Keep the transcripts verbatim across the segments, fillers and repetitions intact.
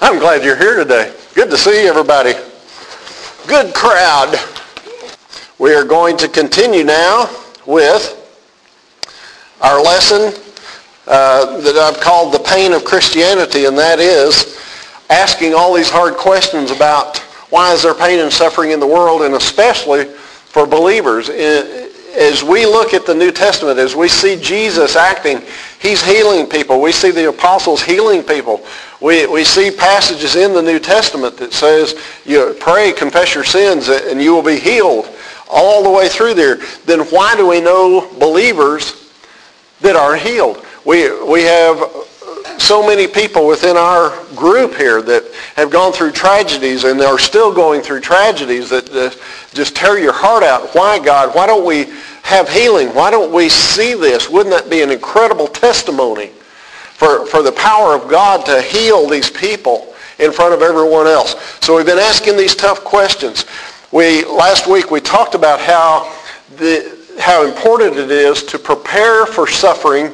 I'm glad you're here today. Good to see everybody. Good crowd. We are going to continue now with our lesson uh, that I've called The Pain of Christianity, and that is asking all these hard questions about why is there pain and suffering in the world, and especially for believers. As we look at the New Testament, as we see Jesus acting, he's healing people. We see the apostles healing people. We, we see passages in the New Testament that says, you pray, confess your sins, and you will be healed, all the way through there. Then why do we know believers that are healed? We, we have so many people within our group here that have gone through tragedies and are still going through tragedies that uh, just tear your heart out. Why, God? Why don't we have healing? Why don't we see this? Wouldn't that be an incredible testimony for, for the power of God to heal these people in front of everyone else? So we've been asking these tough questions. We last week we talked about how the how important it is to prepare for suffering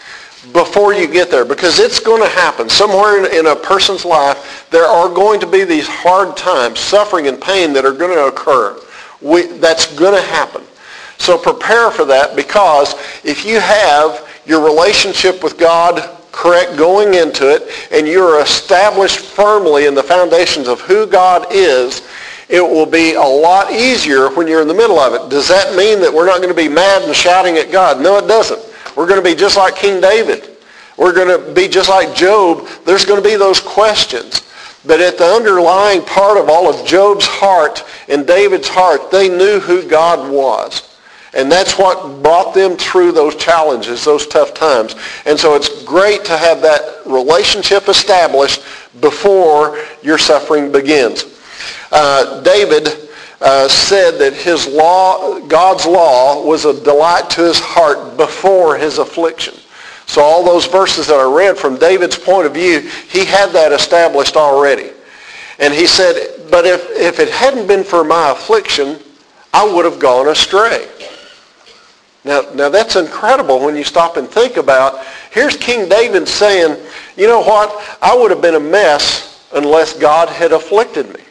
before you get there, because it's going to happen. Somewhere in, in a person's life, there are going to be these hard times, suffering and pain that are going to occur. We, that's going to happen. So prepare for that, because if you have your relationship with God correct going into it, and you're established firmly in the foundations of who God is, it will be a lot easier when you're in the middle of it. Does that mean that we're not going to be mad and shouting at God? No, it doesn't. We're going to be just like King David. We're going to be just like Job. There's going to be those questions. But at the underlying part of all of Job's heart and David's heart, they knew who God was. And that's what brought them through those challenges, those tough times. And so it's great to have that relationship established before your suffering begins. Uh, David Uh, said that his law, God's law, was a delight to his heart before his affliction. So all those verses that I read from David's point of view, he had that established already. And he said, but if, if it hadn't been for my affliction, I would have gone astray. Now, now that's incredible when you stop and think about, here's King David saying, you know what, I would have been a mess unless God had afflicted me.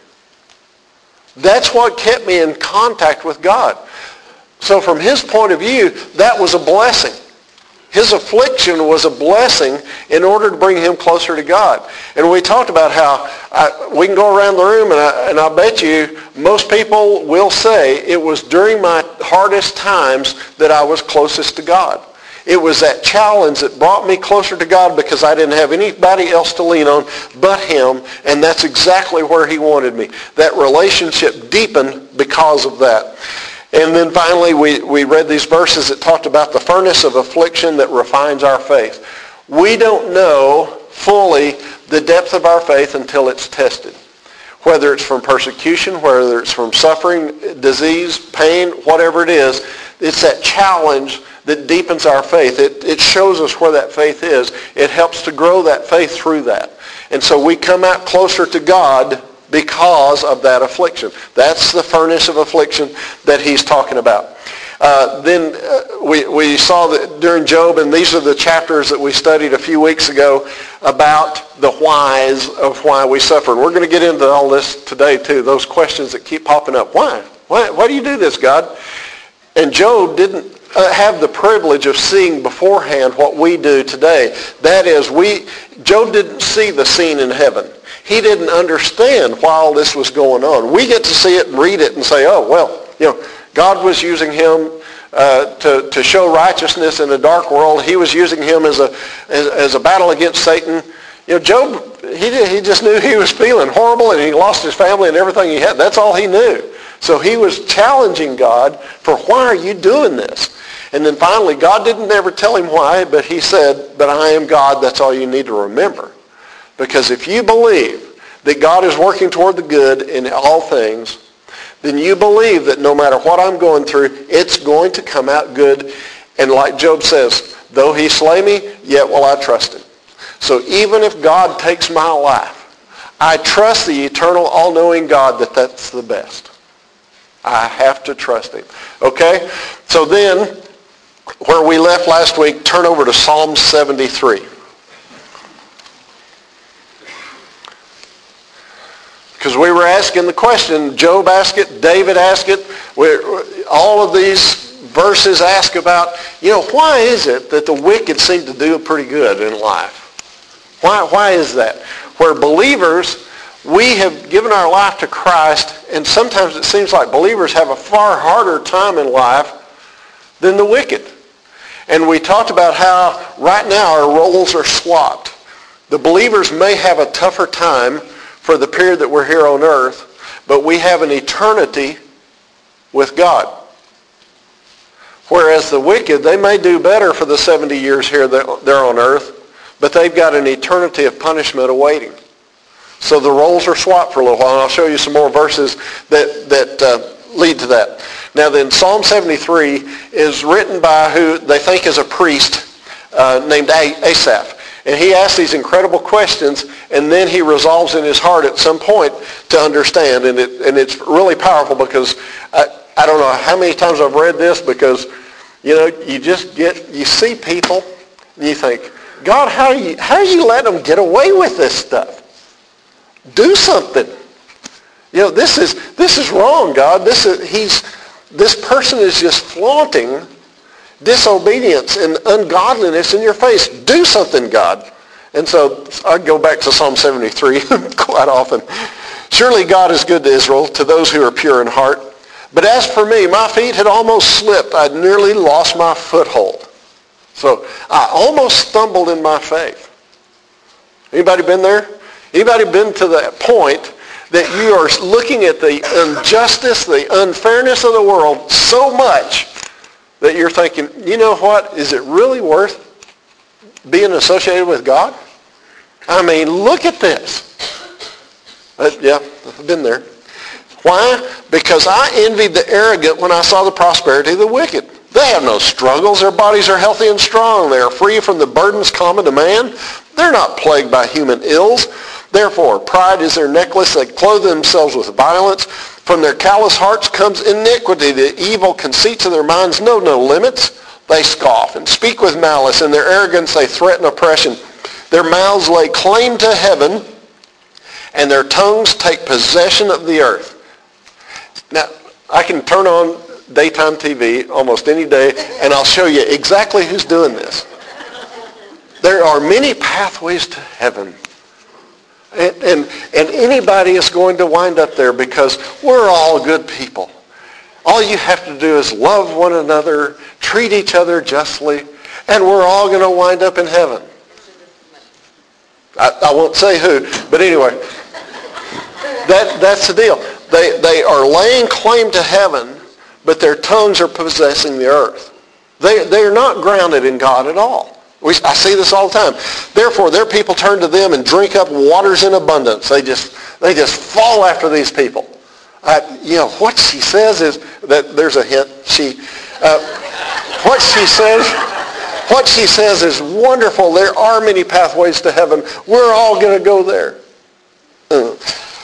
That's what kept me in contact with God. So from his point of view, that was a blessing. His affliction was a blessing in order to bring him closer to God. And we talked about how I, we can go around the room, and I, and I bet you most people will say it was during my hardest times that I was closest to God. It was that challenge that brought me closer to God, because I didn't have anybody else to lean on but him, and that's exactly where he wanted me. That relationship deepened because of that. And then finally, we, we read these verses that talked about the furnace of affliction that refines our faith. We don't know fully the depth of our faith until it's tested. Whether it's from persecution, whether it's from suffering, disease, pain, whatever it is, it's that challenge that deepens our faith. It, it shows us where that faith is. It helps to grow that faith through that. And so we come out closer to God because of that affliction. That's the furnace of affliction that he's talking about. Uh, then uh, we, we saw that during Job, and these are the chapters that we studied a few weeks ago about the whys of why we suffer. And we're going to get into all this today too, those questions that keep popping up. Why? Why, why do you do this, God? And Job didn't Uh, have the privilege of seeing beforehand what we do today. That is, we Job didn't see the scene in heaven. He didn't understand why all this was going on. We get to see it and read it and say, oh, well, you know, God was using him uh, to, to show righteousness in a dark world. He was using him as a as, as a battle against Satan. You know, Job, he, he just knew he was feeling horrible, and he lost his family and everything he had. That's all he knew. So he was challenging God for, why are you doing this? And then finally, God didn't ever tell him why, but he said, but I am God. That's all you need to remember. Because if you believe that God is working toward the good in all things, then you believe that no matter what I'm going through, it's going to come out good. And like Job says, though he slay me, yet will I trust him. So even if God takes my life, I trust the eternal, all-knowing God that that's the best. I have to trust him. Okay? So then, where we left last week, turn over to Psalm seventy-three. Because we were asking the question, Job asked it, David asked it, we're, all of these verses ask about, you know, why is it that the wicked seem to do pretty good in life? Why, why is that? Where believers, we have given our life to Christ, and sometimes it seems like believers have a far harder time in life than the wicked. And we talked about how right now our roles are swapped. The believers may have a tougher time for the period that we're here on earth, but we have an eternity with God. Whereas the wicked, they may do better for the seventy years here that they're on earth, but they've got an eternity of punishment awaiting. So the roles are swapped for a little while, and I'll show you some more verses that, that uh, lead to that. Now then, Psalm seventy-three is written by who they think is a priest uh, named Asaph. And he asks these incredible questions, and then he resolves in his heart at some point to understand. And, it, and it's really powerful because I, I don't know how many times I've read this, because, you know, you just get, you see people, and you think, God, how are you, how are you letting them get away with this stuff? Do something. You know, this is this is wrong, God. This is he's this person is just flaunting disobedience and ungodliness in your face. Do something, God. And so I go back to Psalm seventy-three quite often. Surely God is good to Israel, to those who are pure in heart. But as for me, my feet had almost slipped. I'd nearly lost my foothold. So I almost stumbled in my faith. Anybody been there? Anybody been to that point that you are looking at the injustice, the unfairness of the world so much that you're thinking, you know what, is it really worth being associated with God? I mean, look at this. Uh, yeah, I've been there. Why? Because I envied the arrogant when I saw the prosperity of the wicked. They have no struggles. Their bodies are healthy and strong. They are free from the burdens common to man. They're not plagued by human ills. Therefore, pride is their necklace. They clothe themselves with violence. From their callous hearts comes iniquity. The evil conceits of their minds know no limits. They scoff and speak with malice. In their arrogance they threaten oppression. Their mouths lay claim to heaven, and their tongues take possession of the earth. Now, I can turn on daytime T V almost any day, and I'll show you exactly who's doing this. There are many pathways to heaven. And, and, and anybody is going to wind up there because we're all good people. All you have to do is love one another, treat each other justly, and we're all going to wind up in heaven. I, I won't say who, but anyway, that, that's the deal. They, they are laying claim to heaven, but their tongues are possessing the earth. They, they are not grounded in God at all. We, I see this all the time. Therefore, their people turn to them and drink up waters in abundance. They just they just fall after these people. Uh, you know, what she says is, that there's a hint. She, uh, what she says, what she says is wonderful. There are many pathways to heaven. We're all going to go there. Uh.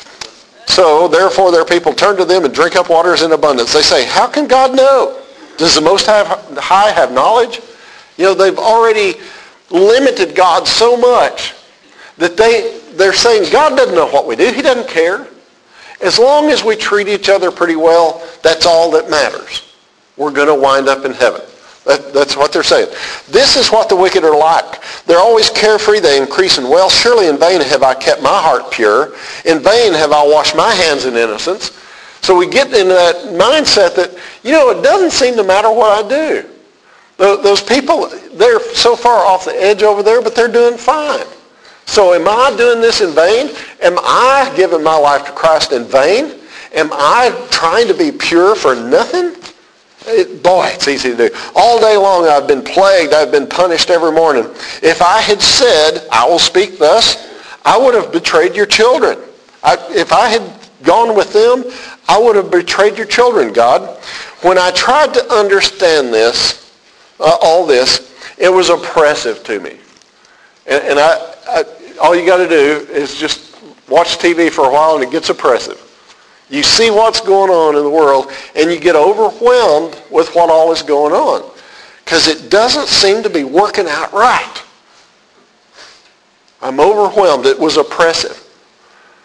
So, therefore, their people turn to them and drink up waters in abundance. They say, how can God know? Does the Most High have knowledge? You know, they've already limited God so much that they, they're saying, God doesn't know what we do. He doesn't care. As long as we treat each other pretty well, that's all that matters. We're going to wind up in heaven. That, that's what they're saying. This is what the wicked are like. They're always carefree. They increase in wealth. Surely in vain have I kept my heart pure. In vain have I washed my hands in innocence. So we get into that mindset that, you know, it doesn't seem to matter what I do. Those people, they're so far off the edge over there, but they're doing fine. So am I doing this in vain? Am I giving my life to Christ in vain? Am I trying to be pure for nothing? It, boy, it's easy to do. All day long I've been plagued. I've been punished every morning. If I had said, I will speak thus, I would have betrayed your children. I, if I had gone with them, I would have betrayed your children, God. When I tried to understand this, Uh, all this, it was oppressive to me. And, and I, I, all you got to do is just watch T V for a while and it gets oppressive. You see what's going on in the world and you get overwhelmed with what all is going on because it doesn't seem to be working out right. I'm overwhelmed. It was oppressive.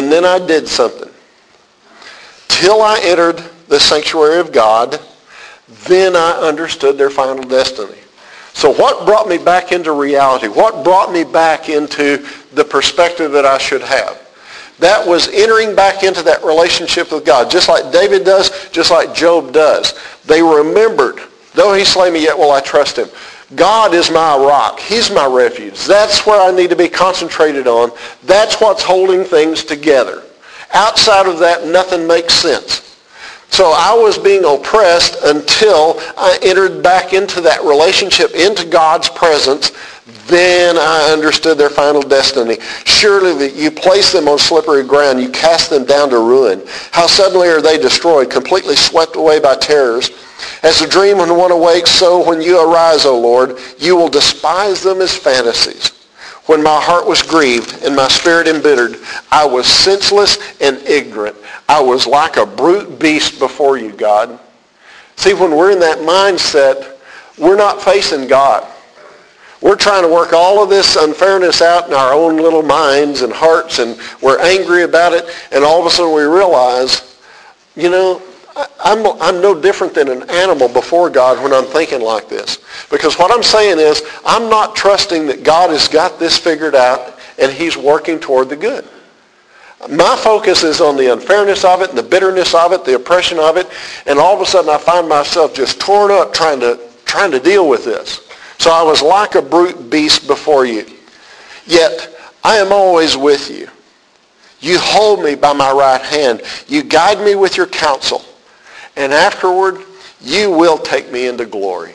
and then I did something. Till I entered the sanctuary of God, then I understood their final destiny. So what brought me back into reality? What brought me back into the perspective that I should have? That was entering back into that relationship with God, just like David does, just like Job does. They remembered, though he slay me, yet will I trust him. God is my rock. He's my refuge. That's where I need to be concentrated on. That's what's holding things together. Outside of that, nothing makes sense. So I was being oppressed until I entered back into that relationship, into God's presence. Then I understood their final destiny. Surely that you place them on slippery ground. You cast them down to ruin. How suddenly are they destroyed, completely swept away by terrors. As a dream when one awakes, so when you arise, O Lord, you will despise them as fantasies. When my heart was grieved and my spirit embittered, I was senseless and ignorant. I was like a brute beast before you, God. See, when we're in that mindset, we're not facing God. We're trying to work all of this unfairness out in our own little minds and hearts, and we're angry about it, and all of a sudden we realize, you know, I'm, I'm no different than an animal before God when I'm thinking like this. Because what I'm saying is, I'm not trusting that God has got this figured out and he's working toward the good. My focus is on the unfairness of it, and the bitterness of it, the oppression of it, and all of a sudden I find myself just torn up trying to, trying to deal with this. So I was like a brute beast before you. Yet I am always with you. You hold me by my right hand. You guide me with your counsel. And afterward, you will take me into glory.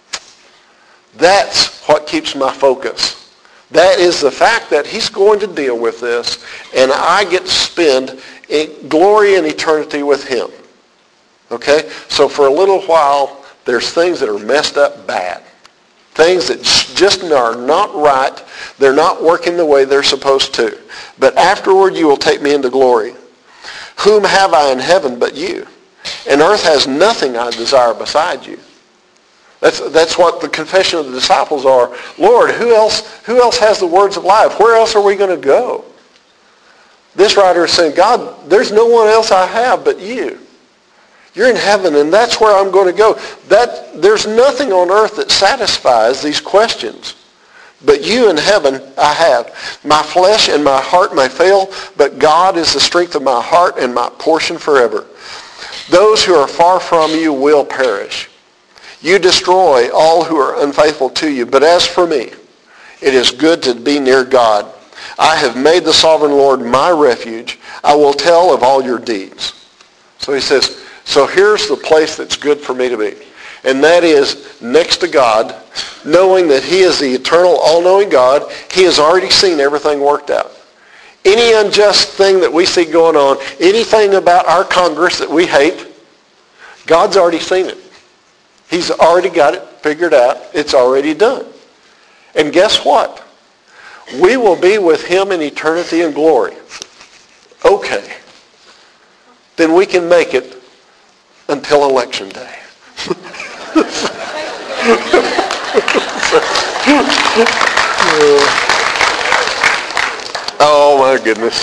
That's what keeps my focus. That is the fact that he's going to deal with this, and I get to spend glory and eternity with him. Okay? So for a little while, there's things that are messed up bad. Things that just are not right. They're not working the way they're supposed to. But afterward, you will take me into glory. Whom have I in heaven but you? And earth has nothing I desire beside you. That's, that's what the confession of the disciples are. Lord, who else, who else has the words of life? Where else are we going to go? This writer is saying, God, there's no one else I have but you. You're in heaven, and that's where I'm going to go. That, there's nothing on earth that satisfies these questions. But you in heaven I have. My flesh and my heart may fail, but God is the strength of my heart and my portion forever. Those who are far from you will perish. You destroy all who are unfaithful to you. But as for me, it is good to be near God. I have made the sovereign Lord my refuge. I will tell of all your deeds. So he says, so here's the place that's good for me to be. And that is next to God, knowing that he is the eternal, all-knowing God. He has already seen everything worked out. Any unjust thing that we see going on, anything about our Congress that we hate, God's already seen it. He's already got it figured out. It's already done. And guess what? We will be with him in eternity and glory. Okay. Then we can make it until election day. Oh my goodness!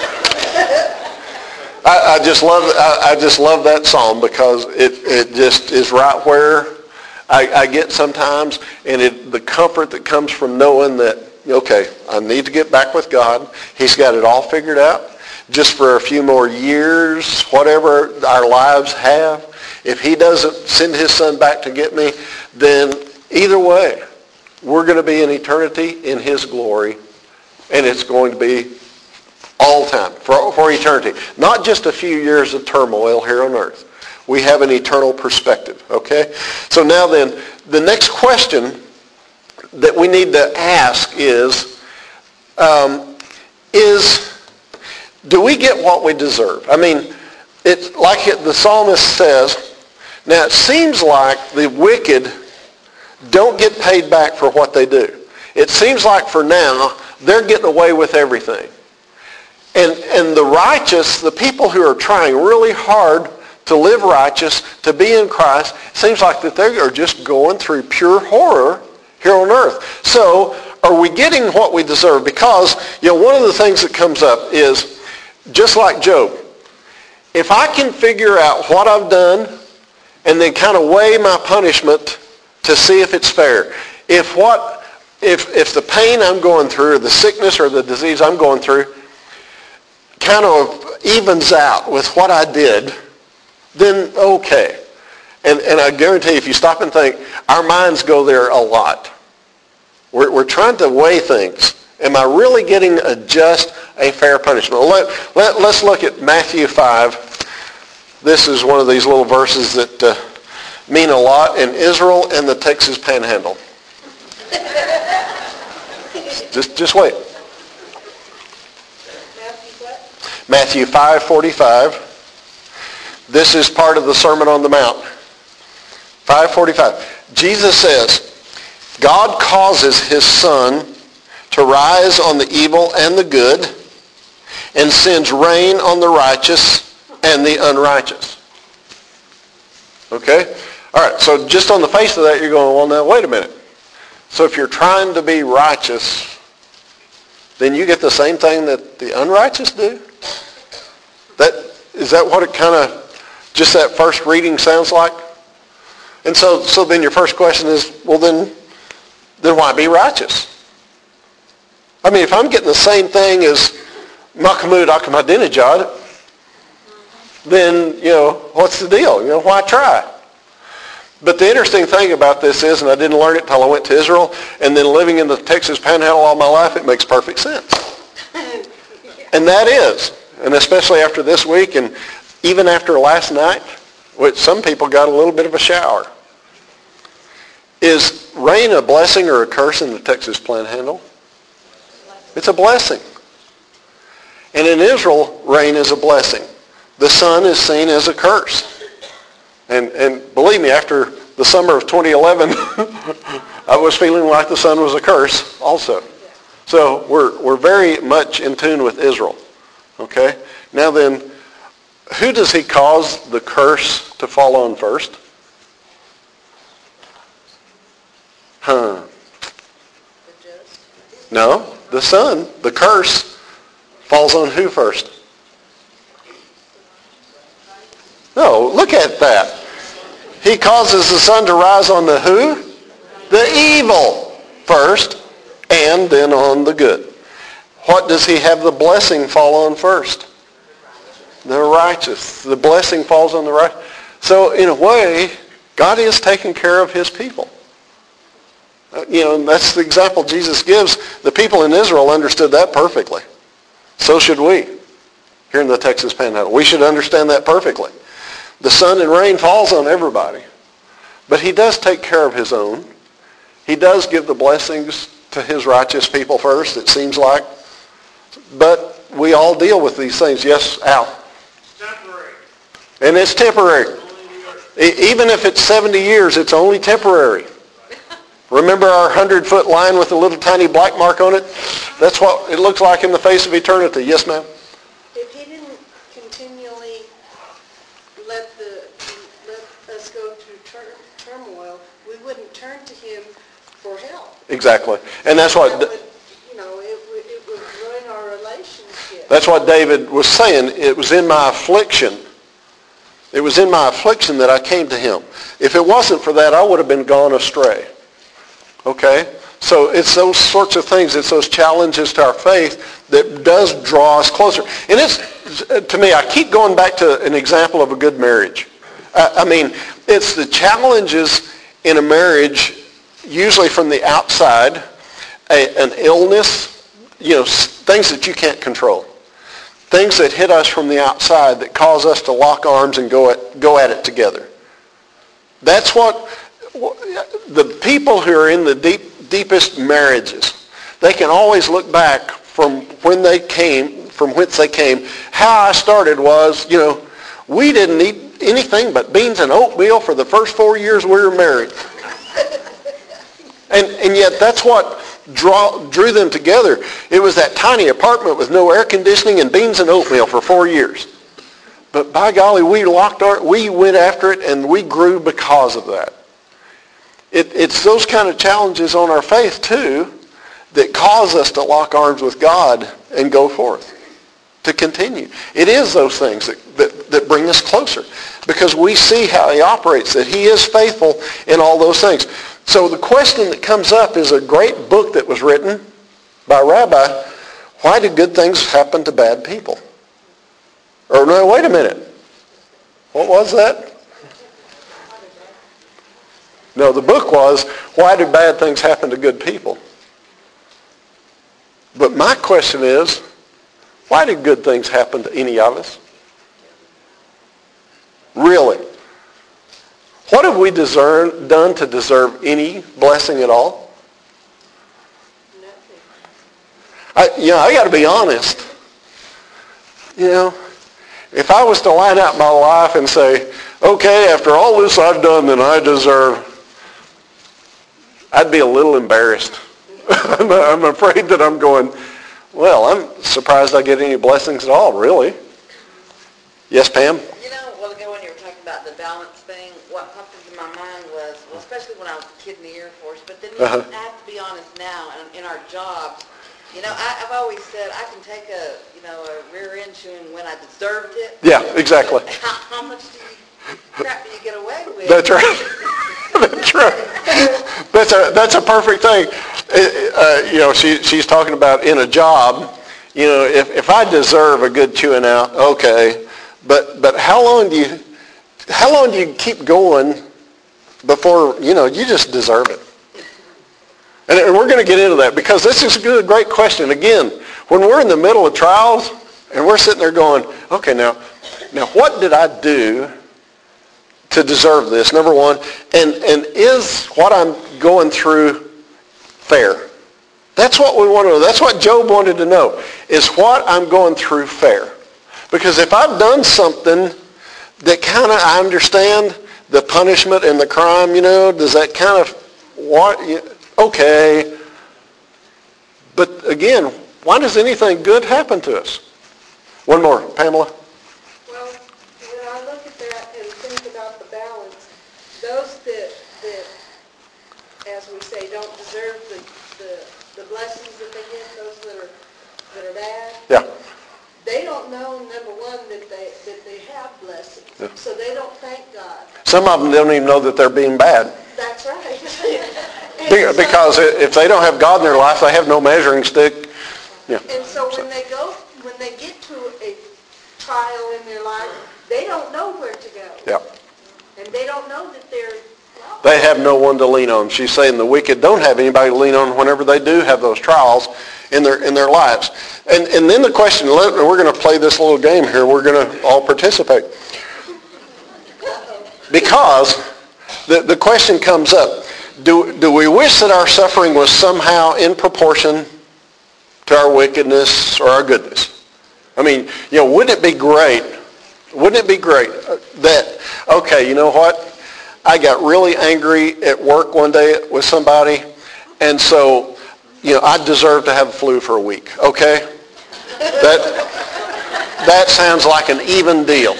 I, I just love I, I just love that psalm because it, it just is right where I, I get sometimes, and it, the comfort that comes from knowing that, okay, I need to get back with God. He's got it all figured out. Just for a few more years, whatever our lives have, if he doesn't send his son back to get me, then either way, we're going to be in eternity in his glory, and it's going to be all time, for, for eternity. Not just a few years of turmoil here on earth. We have an eternal perspective, okay? So now then, the next question that we need to ask is, um, is, do we get what we deserve? I mean, it's like it, the psalmist says, now it seems like the wicked don't get paid back for what they do. It seems like for now, they're getting away with everything. And, and the righteous, the people who are trying really hard to live righteous, to be in Christ, seems like that they are just going through pure horror here on earth. So are we getting what we deserve? Because, you know, one of the things that comes up is just like Job, if I can figure out what I've done and then kind of weigh my punishment to see if it's fair, if what, if if the pain I'm going through or the sickness or the disease I'm going through kind of evens out with what I did, then okay. And and I guarantee you, if you stop and think, our minds go there a lot. We're, we're trying to weigh things. Am I really getting a just, a fair punishment? Let, let, let's look at Matthew five. This is one of these little verses that uh, mean a lot in Israel and the Texas Panhandle. just, just wait. Matthew what? Matthew five forty-five. This is part of the Sermon on the Mount. five forty-five. Jesus says, God causes his sun to rise on the evil and the good, and sends rain on the righteous and the unrighteous. Okay? All right, so just on the face of that, you're going, well, now, wait a minute. So if you're trying to be righteous, then you get the same thing that the unrighteous do? That, is that what it kind of, just that first reading sounds like? And so, so then your first question is, well, then, then why be righteous? I mean, if I'm getting the same thing as Mahmoud Ahmadinejad, then, you know, what's the deal? You know, why try? But the interesting thing about this is, and I didn't learn it until I went to Israel, and then living in the Texas Panhandle all my life, it makes perfect sense. And that is, and especially after this week, and even after last night, which some people got a little bit of a shower. Is rain a blessing or a curse in the Texas Panhandle? It's a blessing. And in Israel, rain is a blessing. The sun is seen as a curse. And and believe me, after the summer of twenty eleven, I was feeling like the sun was a curse also. So we're we're very much in tune with Israel. Okay? Now then, who does he cause the curse to fall on first? Huh. No, the sun. The curse falls on who first? No, look at that. He causes the sun to rise on the who? The evil first, and then on the good. What does he have the blessing fall on first? The righteous. The blessing falls on the righteous. So in a way, God is taking care of his people. You know, that's the example Jesus gives. The people in Israel understood that perfectly. So should we here in the Texas Panhandle. We should understand that perfectly. The sun and rain falls on everybody. But he does take care of his own. He does give the blessings to his righteous people first, it seems like. But we all deal with these things. Yes, Al? Temporary. And it's temporary. Even if it's seventy years, it's only temporary. Remember our hundred-foot line with a little tiny black mark on it? That's what it looks like in the face of eternity. Yes, ma'am? If he didn't continually let the let us go through tur- turmoil, we wouldn't turn to him for help. Exactly. And that's what... That would, you know, it would, it would ruin our relationship. That's what David was saying. It was in my affliction. It was in my affliction that I came to him. If it wasn't for that, I would have been gone astray. Okay? So it's those sorts of things, it's those challenges to our faith that does draw us closer. And it's, to me, I keep going back to an example of a good marriage. I, I mean, it's the challenges in a marriage, usually from the outside, a, an illness, you know, things that you can't control. Things that hit us from the outside that cause us to lock arms and go at, go at it together. That's what... The people who are in the deep, deepest marriages, they can always look back from when they came, from whence they came. How I started was, you know, we didn't eat anything but beans and oatmeal for the first four years we were married. And and yet that's what draw, drew them together. It was that tiny apartment with no air conditioning and beans and oatmeal for four years. But by golly, we locked our, we went after it and we grew because of that. It, it's those kind of challenges on our faith, too, that cause us to lock arms with God and go forth to continue. It is those things that, that, that bring us closer because we see how he operates, that he is faithful in all those things. So the question that comes up is a great book that was written by a rabbi. Why do good things happen to bad people? Or no, wait a minute. What was that? No, the book was, why do bad things happen to good people? But my question is, why do good things happen to any of us? Really? What have we deserve, done to deserve any blessing at all? Nothing. I, you know, I got to be honest. You know, if I was to line out my life and say, okay, after all this I've done, then I deserve, I'd be a little embarrassed. I'm afraid that I'm going, well, I'm surprised I get any blessings at all, really. Yes, Pam? You know, a while ago when you were talking about the balance thing, what popped into my mind was, well, especially when I was a kid in the Air Force, but then you Uh-huh. have to be honest now, and in our jobs, you know, I, I've always said I can take a, you know, a rear end chewing when I deserved it. Yeah, exactly. How, how much do you, crap do you get away with? That's right. That's right. That's a that's a perfect thing. Uh, you know, she she's talking about in a job. You know, if if I deserve a good chewing out, okay. But but how long do you how long do you keep going before you know you just deserve it? And we're going to get into that because this is a great question. Again, when we're in the middle of trials and we're sitting there going, okay, now now what did I do to deserve this, number one, and, and is what I'm going through fair? That's what we want to know. That's what Job wanted to know, is what I'm going through fair. Because if I've done something that kind of, I understand the punishment and the crime, you know, does that kind of, what, okay. But again, why does anything good happen to us? One more, Pamela. Well, when I look at that and think about the balance, those that, that, as we say, don't deserve the, the, the blessings that they get, those that are, that are bad, Yeah. they don't know, number one, that they, that they have blessings. Yeah. So they don't thank God. Some of them don't even know that they're being bad. That's right. Be- And so- Because if they don't have God in their life, they have no measuring stick. Yeah. And so when they go, when they get to a trial in their life, they don't know where to go. Yeah. And they don't know that they're, well, They have no one to lean on. She's saying the wicked don't have anybody to lean on whenever they do have those trials in their in their lives. And and then the question, let- we're going to play this little game here. We're going to all participate. Because the, the question comes up, do, do we wish that our suffering was somehow in proportion to our wickedness or our goodness? I mean, you know, wouldn't it be great, wouldn't it be great that, okay, you know what, I got really angry at work one day with somebody, and so, you know, I deserve to have the flu for a week, okay? That, that sounds like an even deal.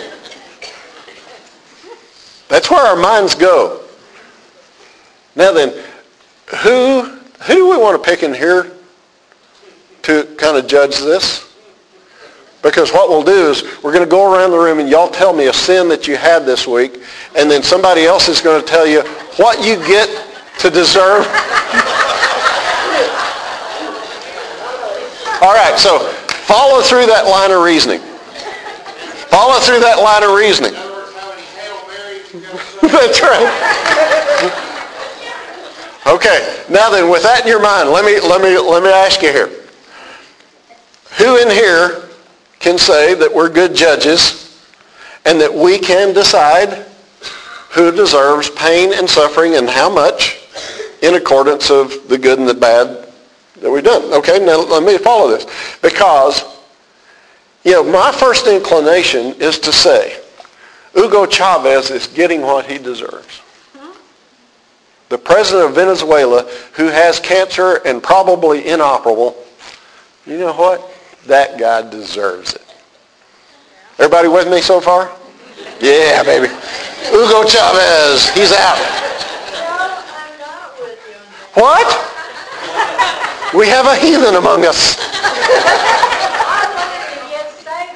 That's where our minds go. Now then, who who do we want to pick in here to kind of judge this? Because what we'll do is we're going to go around the room and y'all tell me a sin that you had this week, and then somebody else is going to tell you what you get to deserve. All right, so follow through that line of reasoning. Follow through that line of reasoning. That's right. Okay. Now then, with that in your mind, let me let me let me ask you here. Who in here can say that we're good judges and that we can decide who deserves pain and suffering and how much in accordance of the good and the bad that we've done? Okay, now let me follow this. Because, you know, my first inclination is to say, Hugo Chavez is getting what he deserves. The president of Venezuela, who has cancer and probably inoperable, you know what? That guy deserves it. Everybody with me so far? Yeah, baby. Hugo Chavez, he's out. no, I'm not with you on that. What? We have a heathen among us. I wanted to get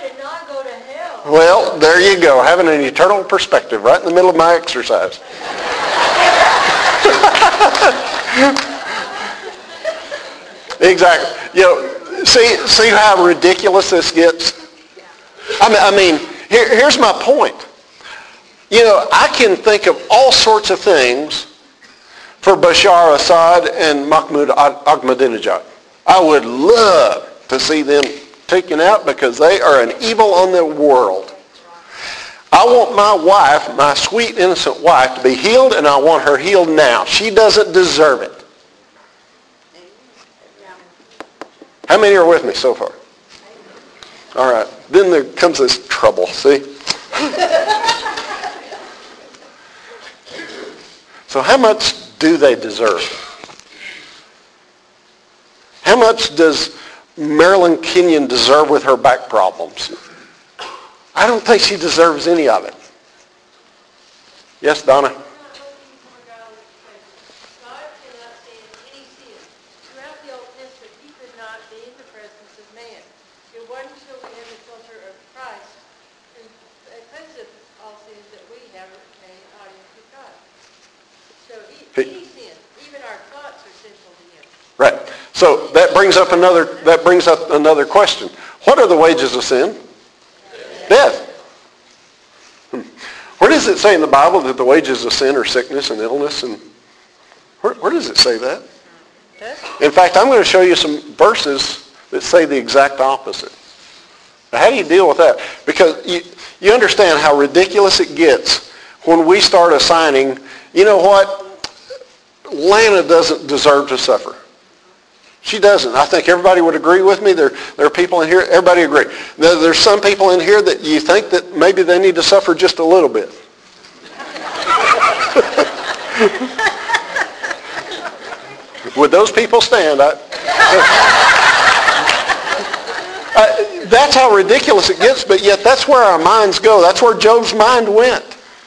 there you go, having an eternal perspective right in the middle of my exercise. Exactly. You know, see, see how ridiculous this gets? I mean, I mean here, here's my point. You know, I can think of all sorts of things for Bashar Assad and Mahmoud Ahmadinejad. I would love to see them taken out because they are an evil on the world. I want my wife, my sweet innocent wife, to be healed, and I want her healed now. She doesn't deserve it. How many are with me so far? All right. Then there comes this trouble, see? So how much do they deserve? How much does Marilyn Kenyon deserve with her back problems? I don't think she deserves any of it. Yes, Donna? He, he sinned. Even our thoughts are sinful to him. Right. So that brings up another that brings up another question. What are the wages of sin? Death. Death. Hmm. Where does it say in the Bible that the wages of sin are sickness and illness? And where, where does it say that? Death. In fact, I'm going to show you some verses that say the exact opposite. Now, how do you deal with that? Because you, you understand how ridiculous it gets when we start assigning, you know what? Lana doesn't deserve to suffer. She doesn't. I think everybody would agree with me. There, there are people in here, everybody agree. There, there's some people in here that you think that maybe they need to suffer just a little bit. Would those people stand? I, I, that's how ridiculous it gets, but yet that's where our minds go. That's where Job's mind went.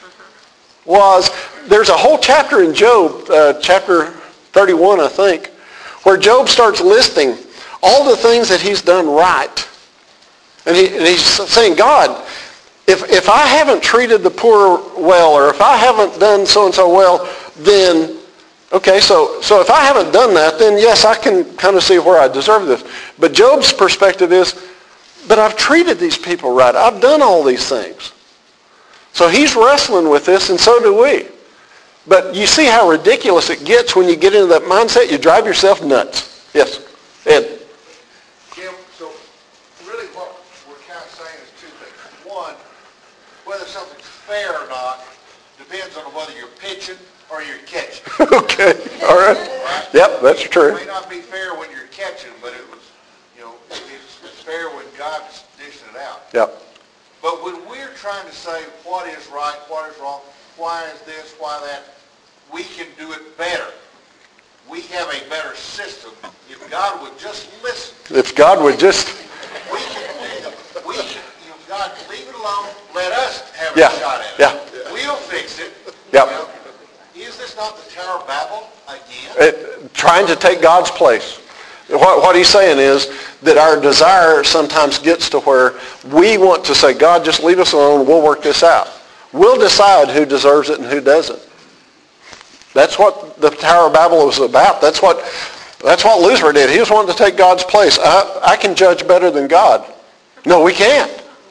Was there's a whole chapter in Job, uh, chapter thirty-one, I think, where Job starts listing all the things that he's done right. And, he, and he's saying, God, if, if I haven't treated the poor well, or if I haven't done so-and-so well, then, okay, so, so if I haven't done that, then yes, I can kind of see where I deserve this. But Job's perspective is, but I've treated these people right. I've done all these things. So he's wrestling with this, and so do we. But you see how ridiculous it gets when you get into that mindset? You drive yourself nuts. Yes, Ed. Jim, so really what we're kind of saying is two things. One, whether something's fair or not depends on whether you're pitching or you're catching. Okay, all right. right. Yep, that's true. It may not be fair when you're catching, but it was, you know, it's, it's fair when God's dishing it out. Yep. But when we're trying to say what is right, what is wrong, why is this, why that, we can do it better. We have a better system if God would just listen. If God would just... We can, we can, you know, God, leave it alone. Let us have yeah. a shot at it. Yeah. We'll fix it. Yep. You know, is this not the Tower of Babel again? It, trying to take God's place. What, what he's saying is that our desire sometimes gets to where we want to say, God, just leave us alone. We'll work this out. We'll decide who deserves it and who doesn't. That's what the Tower of Babel was about. That's what that's what Lucifer did. He was wanting to take God's place. I, I can judge better than God. No, we can't.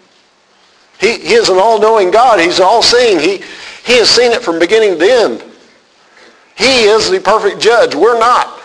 He, he is an all-knowing God. He's all-seeing. He, he has seen it from beginning to end. He is the perfect judge. We're not.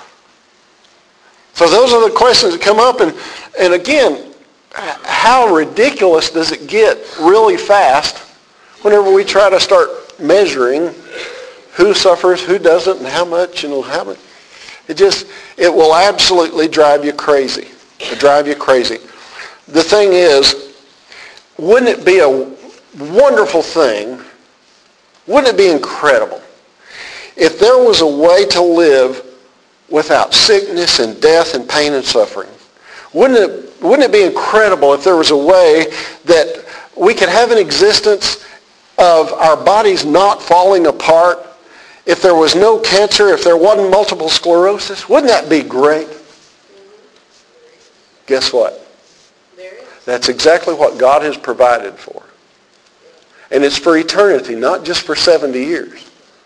So those are the questions that come up. And, and again, how ridiculous does it get really fast whenever we try to start measuring who suffers, who doesn't, and how much, and how much. It just, it will absolutely drive you crazy. It'll drive you crazy. The thing is, wouldn't it be a wonderful thing, wouldn't it be incredible if there was a way to live without sickness and death and pain and suffering? Wouldn't it, wouldn't it be incredible if there was a way that we could have an existence of our bodies not falling apart, if there was no cancer, if there wasn't multiple sclerosis? Wouldn't that be great? Guess what? That's exactly what God has provided for. And it's for eternity, not just for seventy years.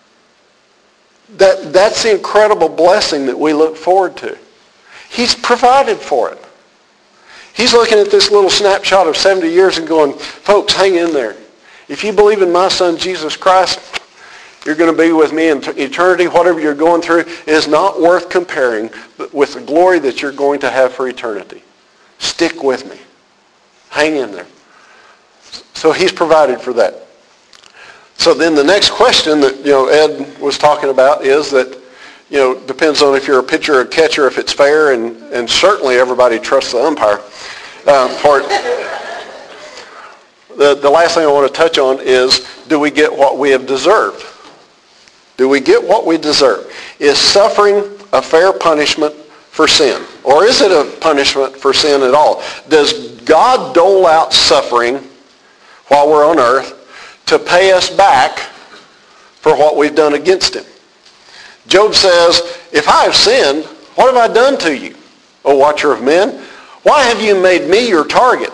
That, that's the incredible blessing that we look forward to. He's provided for it. He's looking at this little snapshot of seventy years and going, folks, hang in there. If you believe in my son, Jesus Christ, you're going to be with me in eternity. Whatever you're going through is not worth comparing with the glory that you're going to have for eternity. Stick with me. Hang in there. So he's provided for that. So then the next question that, you know, Ed was talking about is that, you know, depends on if you're a pitcher or a catcher, if it's fair, and, and certainly everybody trusts the umpire uh, for it. The, the last thing I want to touch on is, do we get what we have deserved? Do we get what we deserve? Is suffering a fair punishment for sin? Or is it a punishment for sin at all? Does God dole out suffering while we're on earth to pay us back for what we've done against him? Job says, if I have sinned, what have I done to you, O watcher of men? Why have you made me your target?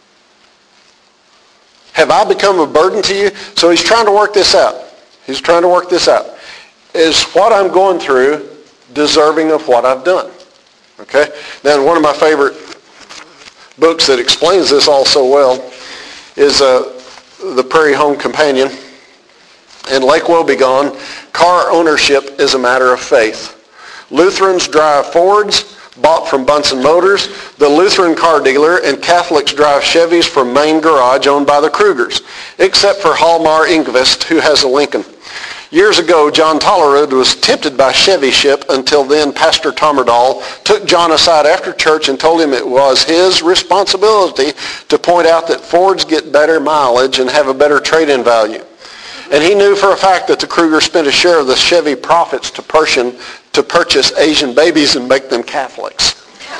Have I become a burden to you? So he's trying to work this out. He's trying to work this out. Is what I'm going through deserving of what I've done? Okay? Now, one of my favorite books that explains this all so well is uh, The Prairie Home Companion. In Lake Wobegon, car ownership is a matter of faith. Lutherans drive Fords, bought from Bunsen Motors, the Lutheran car dealer, and Catholics drive Chevys from Main Garage owned by the Krugers, except for Hallmar Ingvist, who has a Lincoln. Years ago, John Tollerud was tempted by Chevy ship until then Pastor Tommerdahl took John aside after church and told him it was his responsibility to point out that Fords get better mileage and have a better trade-in value. And he knew for a fact that the Kruger spent a share of the Chevy profits to, Persian, to purchase Asian babies and make them Catholics.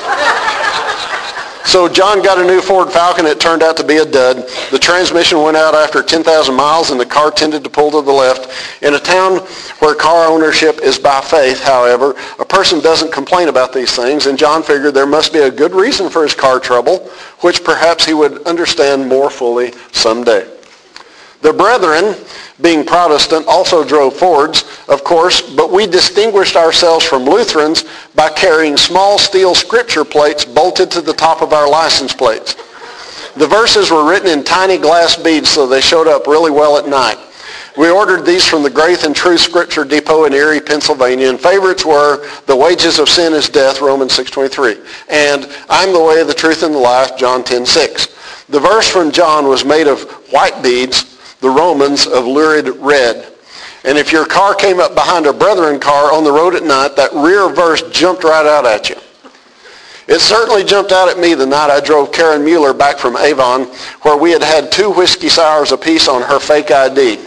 So John got a new Ford Falcon. It turned out to be a dud. The transmission went out after ten thousand miles, and the car tended to pull to the left. In a town where car ownership is by faith, however, a person doesn't complain about these things, and John figured there must be a good reason for his car trouble, which perhaps he would understand more fully someday. The brethren, being Protestant, also drove Fords, of course, but we distinguished ourselves from Lutherans by carrying small steel scripture plates bolted to the top of our license plates. The verses were written in tiny glass beads, so they showed up really well at night. We ordered these from the Grace and Truth Scripture Depot in Erie, Pennsylvania, and favorites were "The wages of sin is death," Romans six twenty-three, and "I'm the way, the truth, and the life," John ten six. The verse from John was made of white beads, the Romans of lurid red. And if your car came up behind a brethren car on the road at night, that rear verse jumped right out at you. It certainly jumped out at me the night I drove Karen Mueller back from Avon, where we had had two whiskey sours apiece on her fake I D.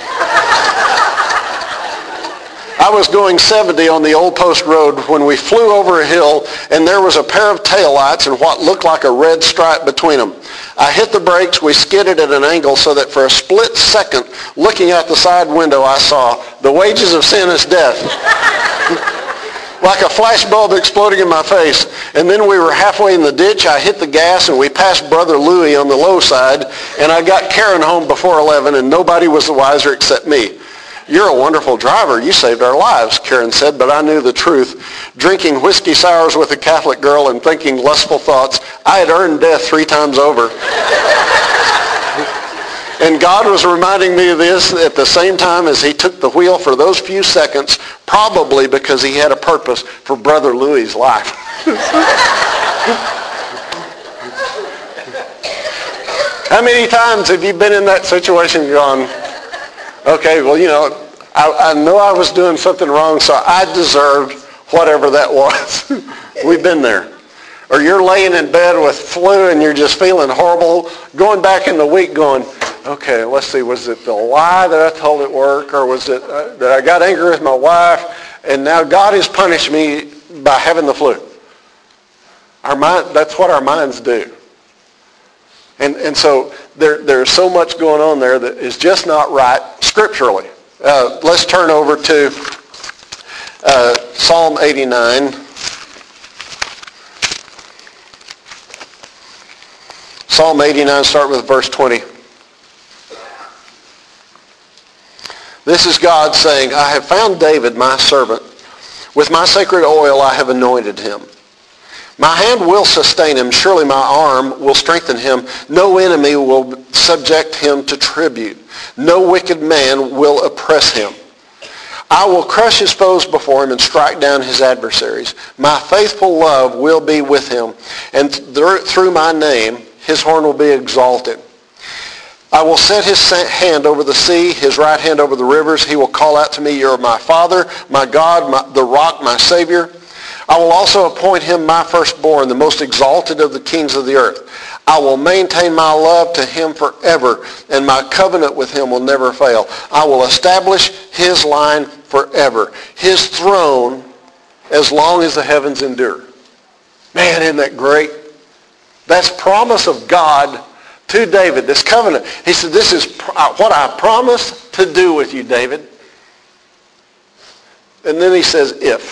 I was going seventy on the Old Post Road when we flew over a hill, and there was a pair of taillights and what looked like a red stripe between them. I hit the brakes. We skidded at an angle so that for a split second, looking out the side window, I saw "The wages of sin is death." Like a flash bulb exploding in my face. And then we were halfway in the ditch. I hit the gas, and we passed Brother Louie on the low side, and I got Karen home before eleven, and nobody was the wiser except me. "You're a wonderful driver. You saved our lives," Karen said, but I knew the truth. Drinking whiskey sours with a Catholic girl and thinking lustful thoughts, I had earned death three times over. And God was reminding me of this at the same time as he took the wheel for those few seconds, probably because he had a purpose for Brother Louie's life. How many times have you been in that situation and gone, okay, well, you know, I, I know I was doing something wrong, so I deserved whatever that was. We've been there. Or you're laying in bed with flu and you're just feeling horrible, going back in the week going, okay, let's see, was it the lie that I told at work, or was it uh, that I got angry with my wife, and now God has punished me by having the flu? Our mind, that's what our minds do. And and so there there's so much going on there that is just not right scripturally. Uh, let's turn over to uh, Psalm eighty-nine. Psalm eighty-nine, start with verse twenty. This is God saying, I have found David, my servant. With my sacred oil I have anointed him. My hand will sustain him. Surely my arm will strengthen him. No enemy will subject him to tribute. No wicked man will oppress him. I will crush his foes before him and strike down his adversaries. My faithful love will be with him, and through my name his horn will be exalted. I will set his hand over the sea, his right hand over the rivers. He will call out to me, you are my Father, my God, my, the rock, my Savior. I will also appoint him my firstborn, the most exalted of the kings of the earth. I will maintain my love to him forever, and my covenant with him will never fail. I will establish his line forever, his throne as long as the heavens endure. Man, isn't that great? That's promise of God to David, this covenant. He said, this is what I promised to do with you, David. And then he says, if.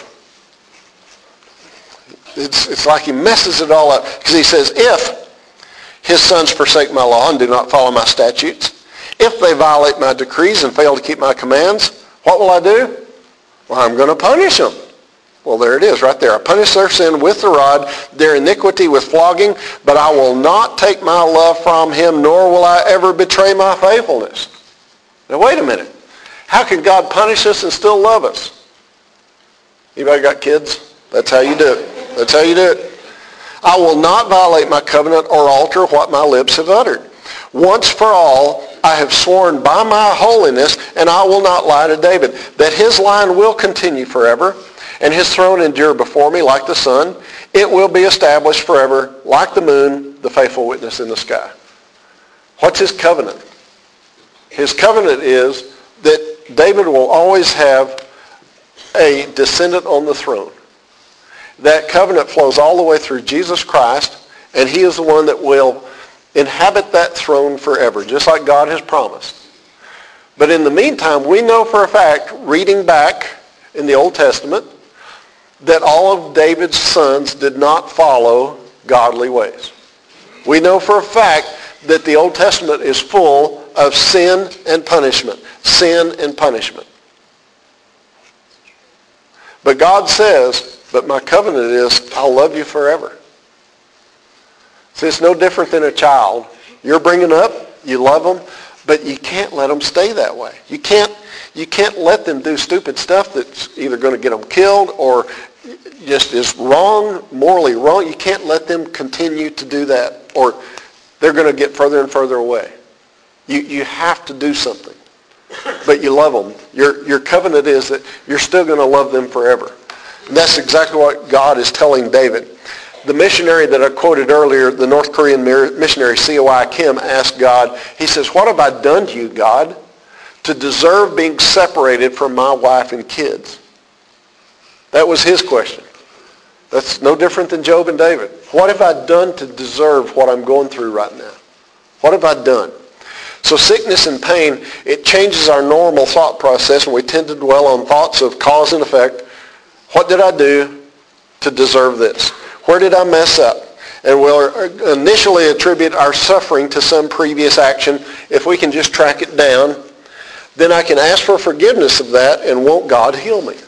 It's, it's like he messes it all up. Because he says, if his sons forsake my law and do not follow my statutes, if they violate my decrees and fail to keep my commands, what will I do? Well, I'm going to punish them. Well, there it is right there. I punish their sin with the rod, their iniquity with flogging, but I will not take my love from him, nor will I ever betray my faithfulness. Now, wait a minute. How can God punish us and still love us? Anybody got kids? That's how you do it. That's how you do it. I will not violate my covenant or alter what my lips have uttered. Once for all, I have sworn by my holiness, and I will not lie to David, that his line will continue forever, and his throne endure before me like the sun. It will be established forever like the moon, the faithful witness in the sky. What's his covenant? His covenant is that David will always have a descendant on the throne. That covenant flows all the way through Jesus Christ, and he is the one that will inhabit that throne forever, just like God has promised. But in the meantime, we know for a fact, reading back in the Old Testament, that all of David's sons did not follow godly ways. We know for a fact that the Old Testament is full of sin and punishment. Sin and punishment. But God says, but my covenant is, I'll love you forever. See, it's no different than a child. You're bringing up, you love them, but you can't let them stay that way. You can't You can't let them do stupid stuff that's either going to get them killed or just is wrong, morally wrong. You can't let them continue to do that, or they're going to get further and further away. You you have to do something. But you love them. Your, your covenant is that you're still going to love them forever. And that's exactly what God is telling David. The missionary that I quoted earlier, the North Korean missionary C O I Kim, asked God, he says, what have I done to you, God, to deserve being separated from my wife and kids? That was his question. That's no different than Job and David. What have I done to deserve what I'm going through right now? What have I done? So sickness and pain, it changes our normal thought process, and we tend to dwell on thoughts of cause and effect. What did I do to deserve this? Where did I mess up? And we'll initially attribute our suffering to some previous action. If we can just track it down, then I can ask for forgiveness of that, and won't God heal me?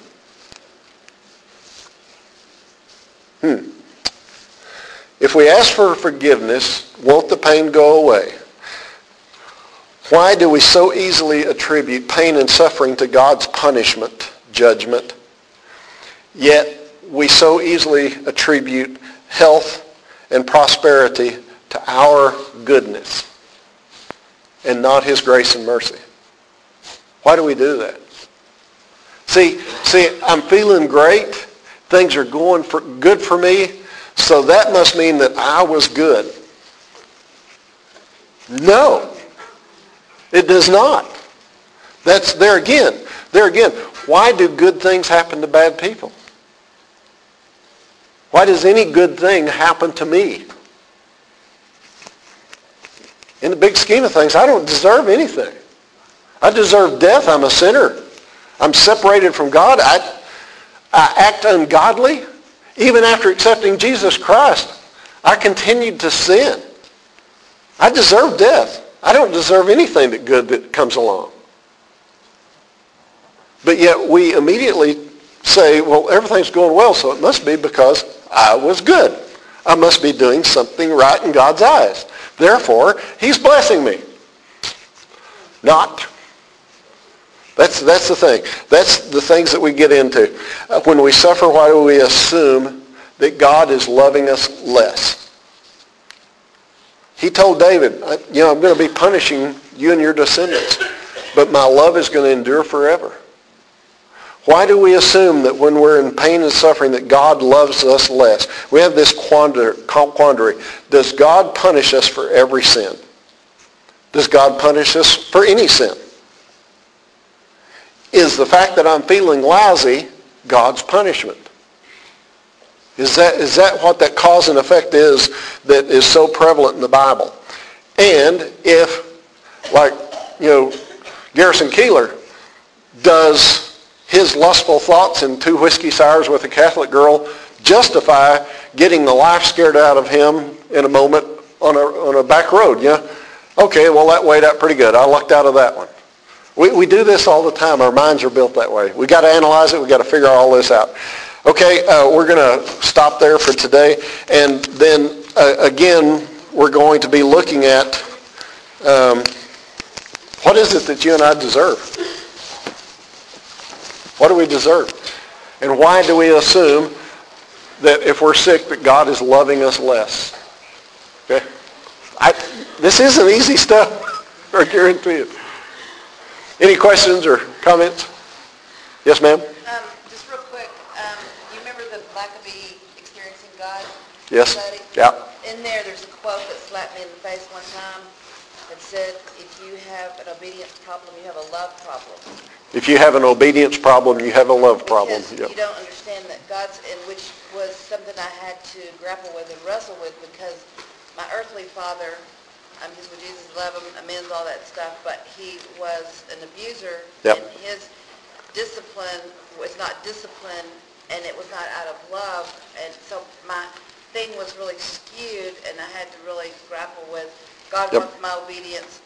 Hmm. If we ask for forgiveness, won't the pain go away? Why do we so easily attribute pain and suffering to God's punishment, judgment, yet we so easily attribute health and prosperity to our goodness and not his grace and mercy? Why do we do that? See, see, I'm feeling great. Things are going for, good for me, so that must mean that I was good. No, it does not. That's there again. There again. Why do good things happen to bad people? Why does any good thing happen to me? In the big scheme of things, I don't deserve anything. I deserve death. I'm a sinner. I'm separated from God. I, I act ungodly. Even after accepting Jesus Christ, I continued to sin. I deserve death. I don't deserve anything that good that comes along. But yet we immediately say, well, everything's going well, so it must be because I was good. I must be doing something right in God's eyes. Therefore, he's blessing me. Not. That's, that's the thing. That's the things that we get into. Uh, when we suffer, why do we assume that God is loving us less? He told David, you know, I'm going to be punishing you and your descendants, but my love is going to endure forever. Why do we assume that when we're in pain and suffering that God loves us less? We have this quandary. Does God punish us for every sin? Does God punish us for any sin? Is the fact that I'm feeling lousy God's punishment? Is that, is that what that cause and effect is that is so prevalent in the Bible? And if, like, you know, Garrison Keillor, does his lustful thoughts and two whiskey sours with a Catholic girl justify getting the life scared out of him in a moment on a, on a back road? Yeah? Okay, well, that weighed out pretty good. I lucked out of that one. We, we do this all the time. Our minds are built that way. We got to analyze it. We got to figure all this out. Okay, uh, we're going to stop there for today. And then, uh, again, we're going to be looking at um, what is it that you and I deserve? What do we deserve? And why do we assume that if we're sick that God is loving us less? Okay? I, this isn't easy stuff, I guarantee you. Any questions or comments? Yes, ma'am? Um, just real quick, um, you remember the Blackaby Experiencing God Yes. study? Yeah. In there, there's a quote that slapped me in the face one time that said, if you have an obedience problem, you have a love problem. If you have an obedience problem, you have a love problem. Because Yep. you don't understand that God's, and which was something I had to grapple with and wrestle with, because my earthly father, um, because when Jesus loved him, amends all that stuff, but he was an abuser, Yep. and his discipline was not discipline, and it was not out of love, and so my thing was really skewed, and I had to really grapple with God Yep. wants my obedience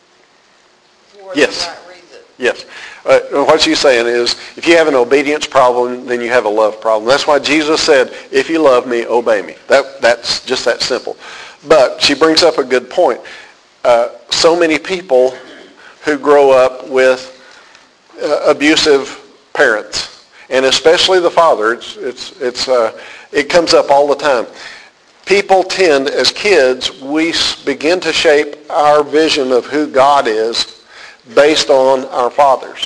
for Yes. the right reason. Yes. Uh, what she's saying is, if you have an obedience problem, then you have a love problem. That's why Jesus said, if you love me, obey me. That, that's just that simple. But she brings up a good point. Uh, so many people who grow up with uh, abusive parents, and especially the father, it's, it's, it's, uh, it comes up all the time. People tend, as kids, we begin to shape our vision of who God is based on our fathers.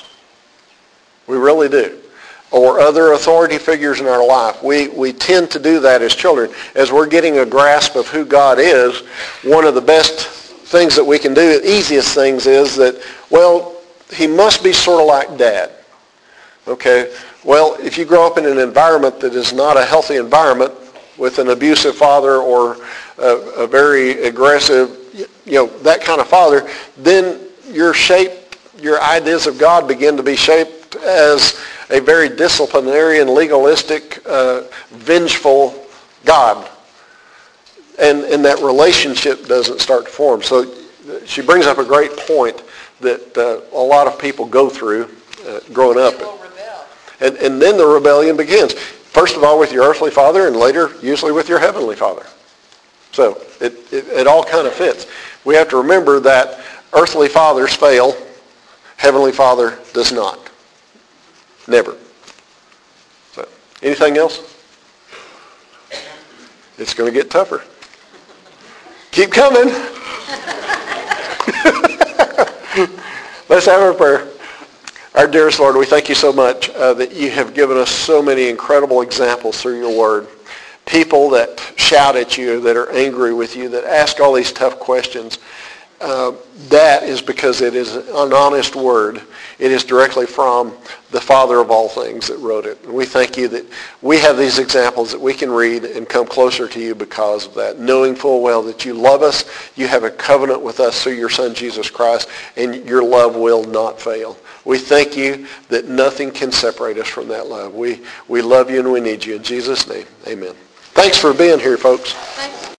We really do. Or other authority figures in our life. We, we tend to do that as children. As we're getting a grasp of who God is, one of the best things that we can do, the easiest things is that, well, he must be sort of like Dad. Okay? Well, if you grow up in an environment that is not a healthy environment, with an abusive father or a, a very aggressive, you know, that kind of father, then your shape, your ideas of God begin to be shaped as a very disciplinarian, legalistic, uh, vengeful God. And, and that relationship doesn't start to form. So she brings up a great point that uh, a lot of people go through uh, growing up. They will rebel. And, and then the rebellion begins. First of all with your earthly father, and later usually with your heavenly father. So it, it, it all kind of fits. We have to remember that earthly fathers fail, heavenly father does not. Never. So anything else? It's going to get tougher. Keep coming. Let's have our prayer. Our dearest Lord, we thank you so much uh, that you have given us so many incredible examples through your word. People that shout at you, that are angry with you, that ask all these tough questions. Uh, that is because it is an honest word. It is directly from the Father of all things that wrote it. And we thank you that we have these examples that we can read and come closer to you because of that, knowing full well that you love us, you have a covenant with us through your Son, Jesus Christ, and your love will not fail. We thank you that nothing can separate us from that love. We, we love you and we need you. In Jesus' name, amen. Thanks for being here, folks. Thanks.